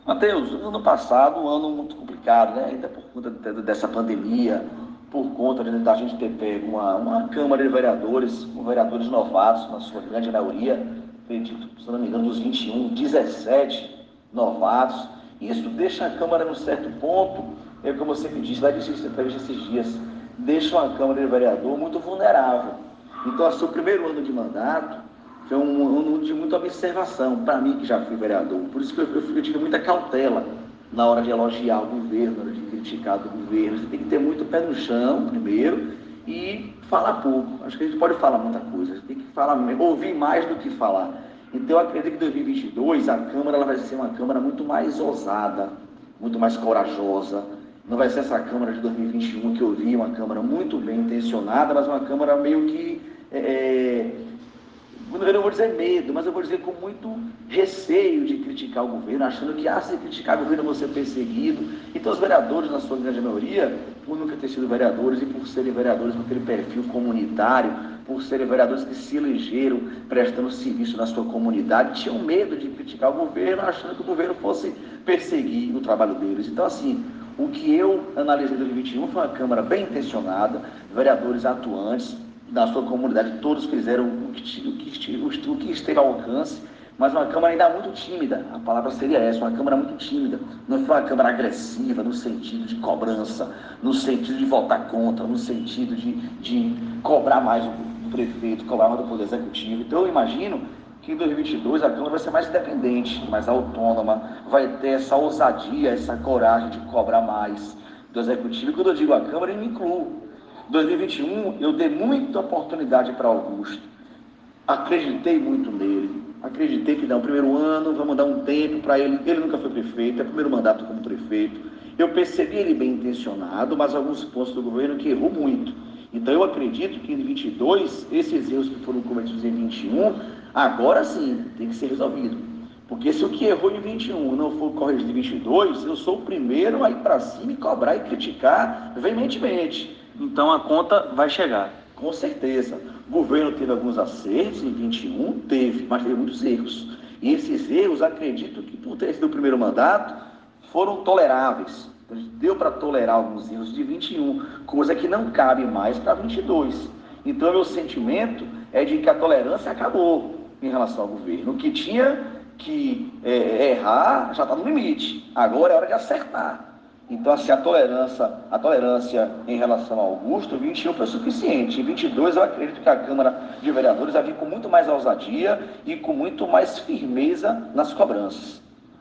Matheus, no ano passado, um ano muito complicado, né? Ainda por conta dessa pandemia, por conta da gente ter pego uma Câmara de Vereadores, com vereadores novatos, na sua grande maioria, acredito, se não me engano, dos 21, 17 novatos. Isso deixa a Câmara num certo ponto, como eu sempre disse, lá disse entrevista esses dias, deixa uma Câmara de Vereador muito vulnerável. Então, o seu primeiro ano de mandato, foi um ano de muita observação, para mim que já fui vereador. Por isso que eu tive muita cautela na hora de elogiar o governo, na hora de criticar do governo. Você tem que ter muito pé no chão, primeiro, e falar pouco. Acho que a gente pode falar muita coisa, a gente tem que falar, ouvir mais do que falar. Então, eu acredito que em 2022 a Câmara ela vai ser uma Câmara muito mais ousada, muito mais corajosa. Não vai ser essa Câmara de 2021 que eu vi, uma Câmara muito bem intencionada, mas uma Câmara meio que eu não vou dizer medo, mas eu vou dizer com muito receio de criticar o governo, achando que, se criticar o governo eu vou ser perseguido. Então, os vereadores, na sua grande maioria, por nunca ter sido vereadores e por serem vereadores com aquele perfil comunitário, por serem vereadores que se elegeram prestando serviço na sua comunidade, tinham medo de criticar o governo, achando que o governo fosse perseguir o trabalho deles. Então, assim, o que eu analisei em 2021 foi uma Câmara bem intencionada, vereadores atuantes, na sua comunidade, todos fizeram o que esteve ao alcance, mas uma Câmara ainda muito tímida, a palavra seria essa, uma Câmara muito tímida, não foi uma Câmara agressiva no sentido de cobrança, no sentido de votar contra, no sentido de cobrar mais do prefeito, cobrar mais do Poder Executivo. Então eu imagino que em 2022 a Câmara vai ser mais independente, mais autônoma, vai ter essa ousadia, essa coragem de cobrar mais do Executivo. E quando eu digo a Câmara, eu me incluo. Em 2021, eu dei muita oportunidade para Augusto, acreditei muito nele, acreditei que no primeiro ano, vamos dar um tempo para ele, ele nunca foi prefeito, é o primeiro mandato como prefeito, eu percebi ele bem intencionado, mas alguns pontos do governo que errou muito. Então eu acredito que em 22, esses erros que foram cometidos em 21, agora sim, tem que ser resolvido. Porque se o que errou em 21 não for corrigido em 22, eu sou o primeiro a ir para cima e cobrar e criticar veementemente. Então a conta vai chegar, com certeza. O governo teve alguns acertos em 21, teve, mas teve muitos erros. E esses erros, acredito que por ter sido o primeiro mandato, foram toleráveis. Então, deu para tolerar alguns erros de 21, coisa que não cabe mais para 22. Então, meu sentimento é de que a tolerância acabou em relação ao governo. O que tinha que errar já está no limite. Agora é hora de acertar. Então, assim, a tolerância em relação ao Augusto, 21 foi suficiente. Em 22, eu acredito que a Câmara de Vereadores vai vir com muito mais ousadia e com muito mais firmeza nas cobranças.